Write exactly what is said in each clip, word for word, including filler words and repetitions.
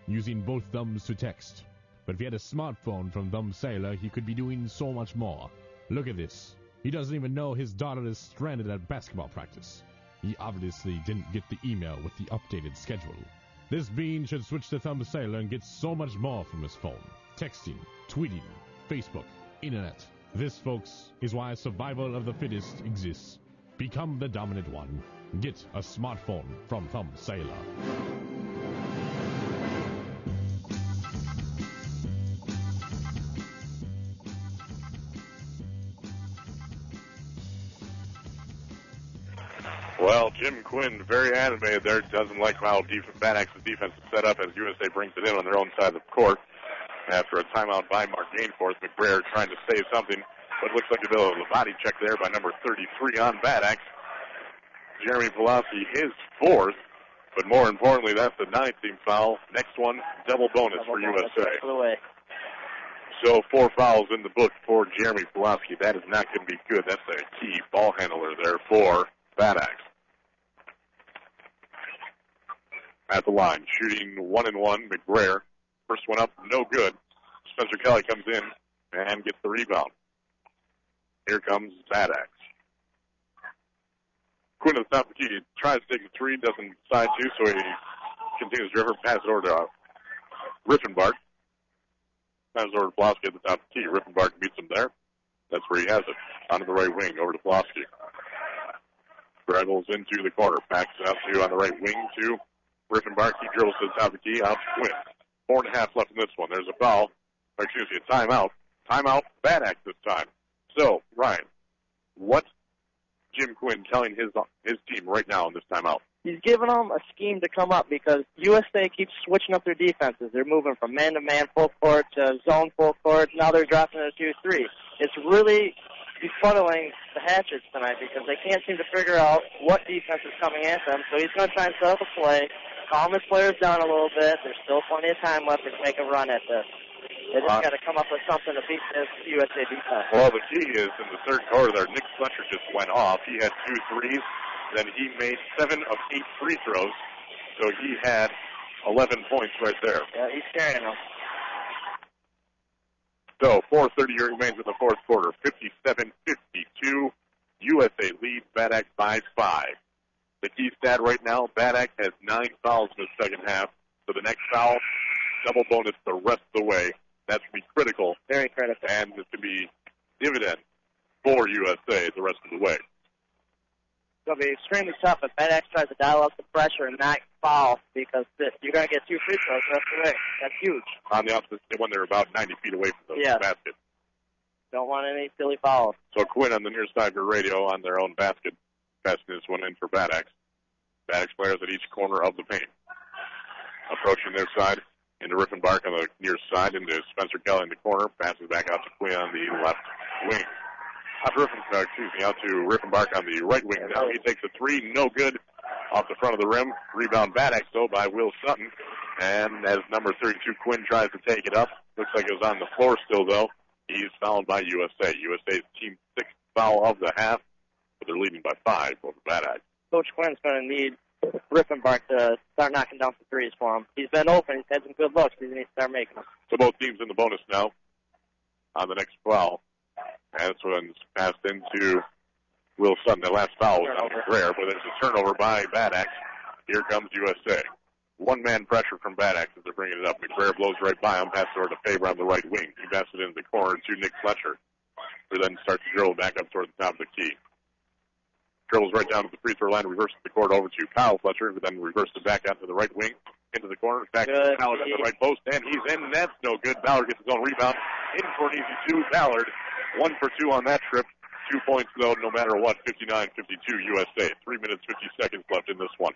using both thumbs to text. But if he had a smartphone from Thumb Sailor, he could be doing so much more. Look at this. He doesn't even know his daughter is stranded at basketball practice. He obviously didn't get the email with the updated schedule. This bean should switch to Thumb Sailor and get so much more from his phone. Texting, tweeting, Facebook, internet. This, folks, is why survival of the fittest exists. Become the dominant one. Get a smartphone from Thumb Sailor. Well, Jim Quinn, very animated there, doesn't like how def- Bad Axe's defense is set up as U S A brings it in on their own side of the court. After a timeout by Mark Gainforth, McBrayer trying to say something, but it looks like a bit of a body check there by number thirty-three on Bad Axe. Jeremy Pulaski, his fourth, but more importantly, that's the ninth team foul. Next one, double bonus double for bonus U S A. So four fouls in the book for Jeremy Pulaski. That is not going to be good. That's a key ball handler there for Bad Axe. At the line, shooting one and one, McBrayer. First one up, no good. Spencer Kelly comes in and gets the rebound. Here comes Bad Axe. Quinn at the top of the key, tries to take the three, doesn't decide to, so he continues to drive, pass it over to uh, Riffenbach. Passes over to Pulaski at the top of the key. Riffenbach beats him there. That's where he has it. Onto the right wing, over to Pulaski. Dribbles into the corner, backs it out to on the right wing to Riffenbach. He dribbles to the top of the key, out to Quinn. Four and a half left in this one. There's a foul. Or excuse me, a timeout. Timeout, Bad Axe this time. So, Ryan, what's Jim Quinn telling his his team right now in this timeout? He's giving them a scheme to come up because U S A keeps switching up their defenses. They're moving from man-to-man full court to zone full court. Now they're dropping it to three. It's really befuddling the Hatchets tonight because they can't seem to figure out what defense is coming at them. So he's going to try and set up a play, calm his players down a little bit. There's still plenty of time left to make a run at this. They just uh, got to come up with something to beat this U S A defense. Well, the key is in the third quarter there, Nick Fletcher just went off. He had two threes. Then he made seven of eight free throws. So he had eleven points right there. Yeah, he's carrying them. So four thirty remains in the fourth quarter. fifty-seven fifty-two. U S A leads Bad Axe by five. The key stat right now, Bad Axe has nine fouls in the second half. So the next foul, double bonus the rest of the way. That's going to be critical. Very critical. And it's going to be dividend for U S A the rest of the way. It's going to be extremely tough if Bad Axe tries to dial up the pressure and not foul because this, you're going to get two free throws the rest of the way. That's huge. On the opposite, when they're about ninety feet away from the yeah. basket. Don't want any silly fouls. So Quinn on the near side of your radio on their own basket, passing this one in for Bad Axe. Bad Axe players at each corner of the paint. Approaching their side. Into Riffenbach on the near side, into Spencer Kelly in the corner, passes back out to Quinn on the left wing. Out to Riffenbach, excuse me, out to Riffenbach on the right wing. Now he takes a three, no good, off the front of the rim. Rebound Bad Axe, though, by Will Sutton. And as number thirty-two, Quinn tries to take it up. Looks like it was on the floor still, though. He's fouled by U S A. U S A's team sixth foul of the half, but they're leading by five over Bad Axe. Coach Quinn's going to need Riffenbach to start knocking down some threes for him. He's been open. He's had some good looks. He needs to start making them. So both teams in the bonus now on the next foul. And this one's passed into Will Sutton. The last foul was on McBrayer, but there's a turnover by Bad Axe. Here comes U S A. One-man pressure from Bad Axe as they're bringing it up. McBrayer blows right by him, passes over to Faber on the right wing. He passes it into the corner to Nick Fletcher, who then starts to dribble back up toward the top of the key. Dribbles right down to the free throw line, reverses the court over to Kyle Fletcher, who then reverses it back out to the right wing, into the corner, back good. to Ballard at the right post, and he's in, and that's no good. Ballard gets his own rebound, in for an easy two. Ballard, one for two on that trip. Two points, though, no matter what, fifty-nine fifty-two U S A. Three minutes, fifty seconds left in this one.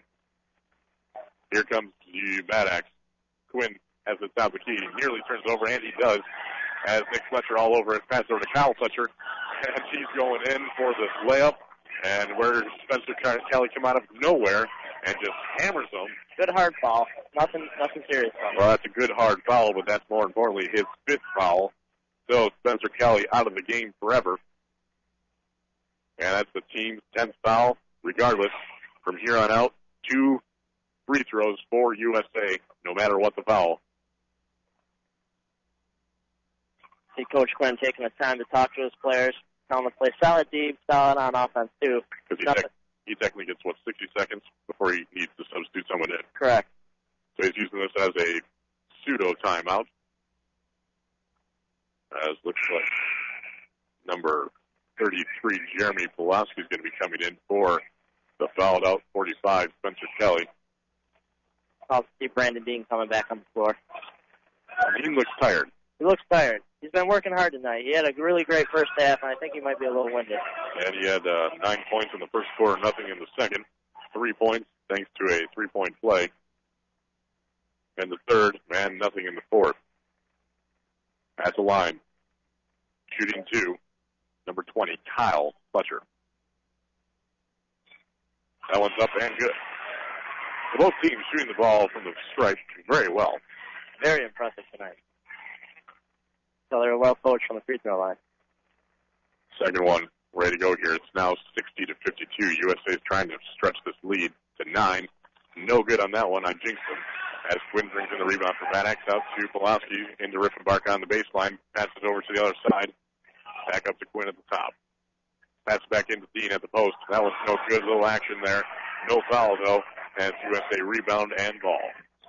Here comes the Bad Axe. Quinn has the top of the key. He nearly turns over, and he does, as Nick Fletcher all over it. Pass over to Kyle Fletcher, and he's going in for this layup. And where Spencer Kelly come out of nowhere and just hammers him. Good hard foul. Nothing nothing serious. Well, that's a good hard foul, but that's more importantly his fifth foul. So Spencer Kelly out of the game forever. And that's the team's tenth foul. Regardless, from here on out, two free throws for U S A, no matter what the foul. See Coach Quinn taking the time to talk to his players, tell them to play solid deep, solid on offense, too. Because he, tec- he technically gets, what, sixty seconds before he needs to substitute someone in. Correct. So he's using this as a pseudo timeout. As looks like number thirty-three, Jeremy Pulaski, is going to be coming in for the fouled out forty-five, Spencer Kelly. I'll see Brandon Dean coming back on the floor. Dean looks tired. He looks tired. He's been working hard tonight. He had a really great first half, and I think he might be a little winded. And he had uh, nine points in the first quarter, nothing in the second. Three points thanks to a three-point play. And the third, and nothing in the fourth. At the line, shooting two, number twenty, Kyle Fletcher. That one's up and good. So both teams shooting the ball from the stripe very well. Very impressive tonight. So they're well coached from the free throw line. Second one, ready to go here. It's now sixty to fifty-two. U S A is trying to stretch this lead to nine. No good on that one. I jinxed them. As Quinn brings in the rebound for Van Ax out to Pulaski into Riffenbark on the baseline. Passes over to the other side. Back up to Quinn at the top. Pass back into Dean at the post. That was no good. Little action there. No foul, though, as U S A rebound and ball.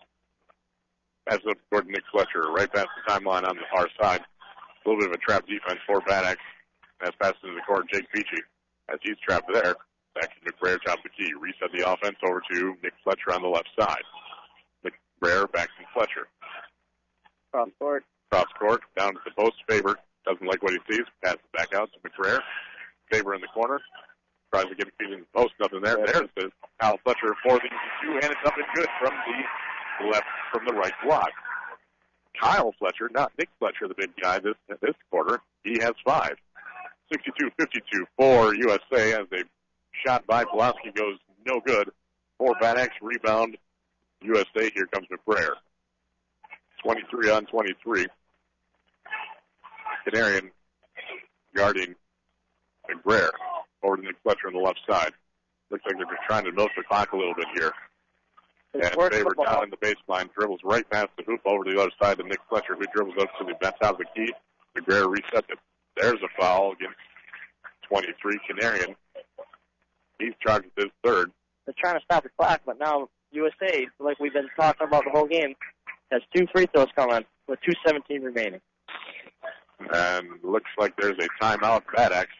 Passes up toward Nick Fletcher, right past the timeline on the far side. A little bit of a trap defense for Van Ax. As passes into the court, Jake Beachy. As he's trapped there, back to McBrayer, top of the key. Reset the offense over to Nick Fletcher on the left side. McBrayer back to Fletcher. Cross court. Cross court, down to the post. Faber doesn't like what he sees. Passes back out to McBrayer. Faber in the corner. Tries to get a feed in the post. Nothing there. There's the Kyle Fletcher, four things to two, and it's up and good from the left, from the right block. Kyle Fletcher, not Nick Fletcher, the big guy this this quarter. He has five. sixty-two fifty-two for U S A as they shot by Pulaski goes no good. For Van Ax rebound, U S A. Here comes McBrayer. twenty-three on twenty-three. Canarian guarding McBrayer over to Nick Fletcher on the left side. Looks like they're just trying to milk the clock a little bit here. And Faber down in the baseline, dribbles right past the hoop over to the other side to Nick Fletcher, who dribbles up to the top of the key. McBrayer resets it. There's a foul against twenty-three, Canarian. He's charged with his third. They're trying to stop the clock, but now U S A, like we've been talking about the whole game, has two free throws coming with two seventeen remaining. And looks like there's a timeout, Bad Axe.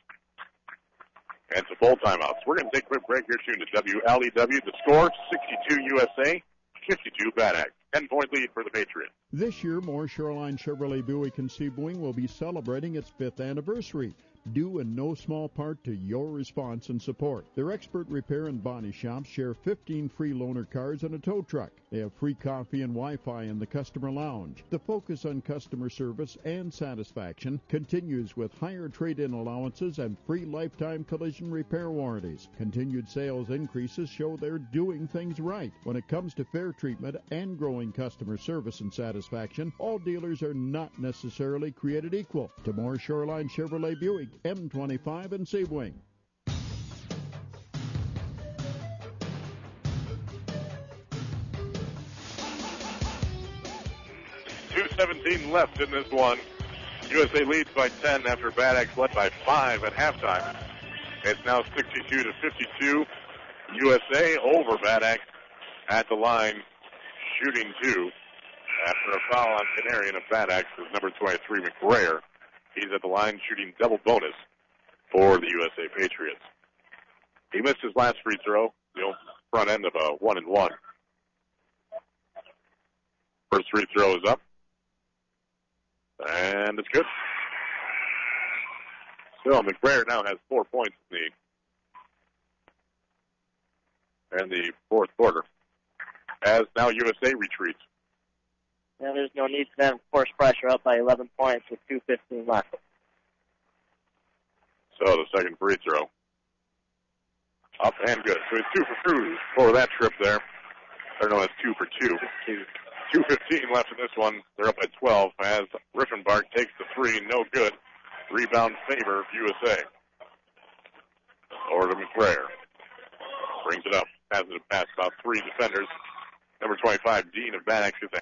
And it's a full timeout. So we're going to take a quick break here soon to W L E W. The score, sixty-two U S A, fifty-two Bad Axe. ten-point lead for the Patriots. This year, Moore Shoreline Chevrolet Buick and Sebring will be celebrating its fifth anniversary, due in no small part to your response and support. Their expert repair and body shops share fifteen free loaner cars and a tow truck. They have free coffee and Wi-Fi in the customer lounge. The focus on customer service and satisfaction continues with higher trade-in allowances and free lifetime collision repair warranties. Continued sales increases show they're doing things right. When it comes to fair treatment and growing customer service and satisfaction, all dealers are not necessarily created equal. To Moore Shoreline Chevrolet Buick, M twenty-five and Sebring. two seventeen left in this one. U S A leads by ten after Bad Axe led by five at halftime. It's now sixty-two to fifty-two. U S A over Bad Axe at the line, shooting two. After a foul on Canarian of Bad Axe is number twenty-three, McBrayer. He's at the line shooting double bonus for the U S A Patriots. He missed his last free throw, the front end of a one and one. First free throw is up. And it's good. Still, McBrayer now has four points in the, in the fourth quarter. As now U S A retreats. And there's no need for them to force pressure up by eleven points with two fifteen left. So the second free throw. Up and good. So it's two for two for that trip there. Or no, it's two for two. two fifteen left in this one. They're up at twelve as Riffenbark takes the three. No good. Rebound favor of U S A. Over to McBrayer. Brings it up. Has it past about three defenders. Number twenty-five, Dean of Bad Axe, gets a